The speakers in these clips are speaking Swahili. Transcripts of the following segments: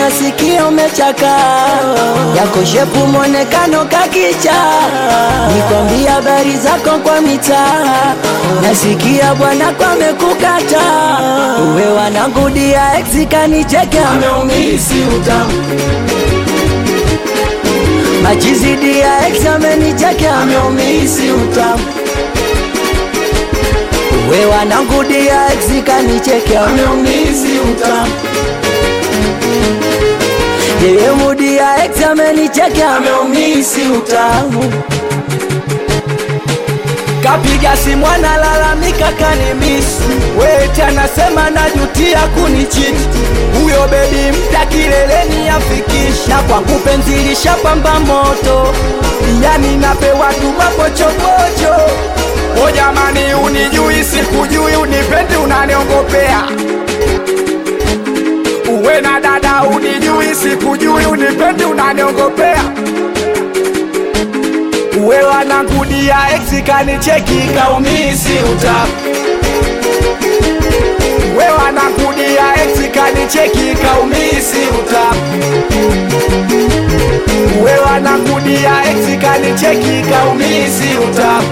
nasikia umechaka, yako shepu mwonekano kakicha, nikwambia habari zako kwa mitaa, nasikia bwana kwa mekukata, uwe wanangu dia ex kanicheka, ameumisi utamu, machizi dia ex amenicheka, ameumisi utamu, uwe wanangu dia ex kanicheka, ameumisi utamu, yeye mudia ex amenicheka, ameumisi utamu. kapiga simu analalamika kanimisi, weti anasema najutia kunichiti, huyo baby mpya kileleni afikisha, kwangu penzi lishapamba moto, yani napewa tu mapochopocho. O jamani, unijui sikujui, unipendi unaniongopea. Uwe na dada, unijui sikujui, unipendi unaniongopea. Uwe wanangu dia ex kanicheki, Kaumisi utamu, uwe wanangu dia ex kanicheki, kaumisi utamu, uwe wanangu dia ex kanicheki, kaumisi utamu,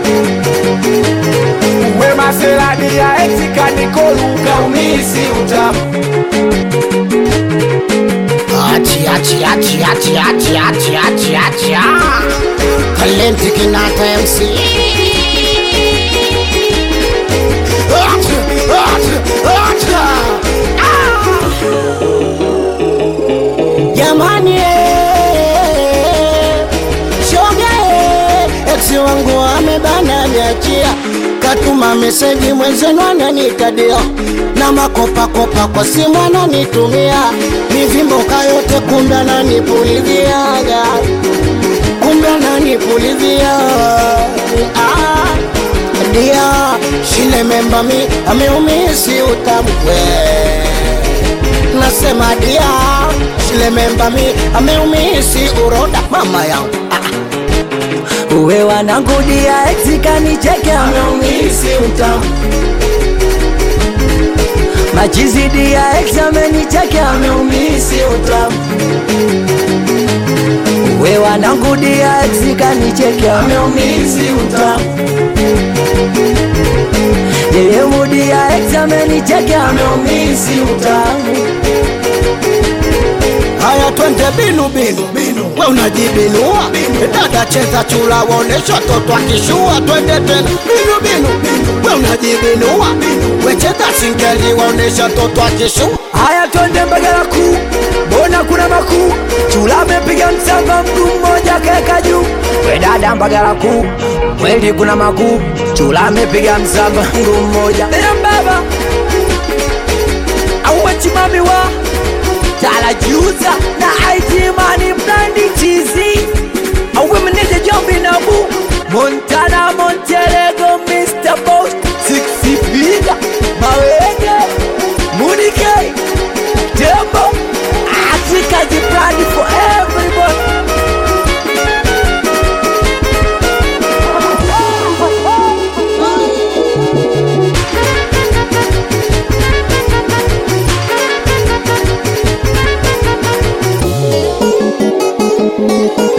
uwe masela dia ex kanikolu, kaumisi utamu. Achi Talenti Kinata MC. Jamani, shoga ex wangu amebana niachia, katuma meseji mwenzenu ananitadia, na makopa kwa simu ananitumia, mivimboka yote kumbe ananipuliziaga, kumbe ananipulizia. Dia she remember me, ameumisi utamu we, nasema dia she remember me, ameumisi uroda mama yangu. uwe wanangu dia ex kanicheka, Ameumisi utamu, machizi dia ex amenicheka, ameumisi utamu, uwe wanangu dia ex kanicheka, ameumisi utamu, yeye mudia ex amenicheka, ameumisi utamu. Haya twende binu, we unajibinua, dada cheza chula wonesha toto akishua, twende tena binu, we unajibinua, we cheza singeli wonesha toto akishua. haya twende Mbagala kuu, mbona kuna makuu, chula amepiga msamba mguu mmoja kaeka juu, we dada Mbagala kuu, kweli kuna makuu, chula amepiga msamba mguu mmoja, baba auwe chimami wa Tala Juza na IT Money Blandi Chizi, auwe meneja Jombi Nabu, Montana Montelego Mr. Boss, 6 Figa Mawenge Munike Tembo, Africa the brand for everybody. Thank you.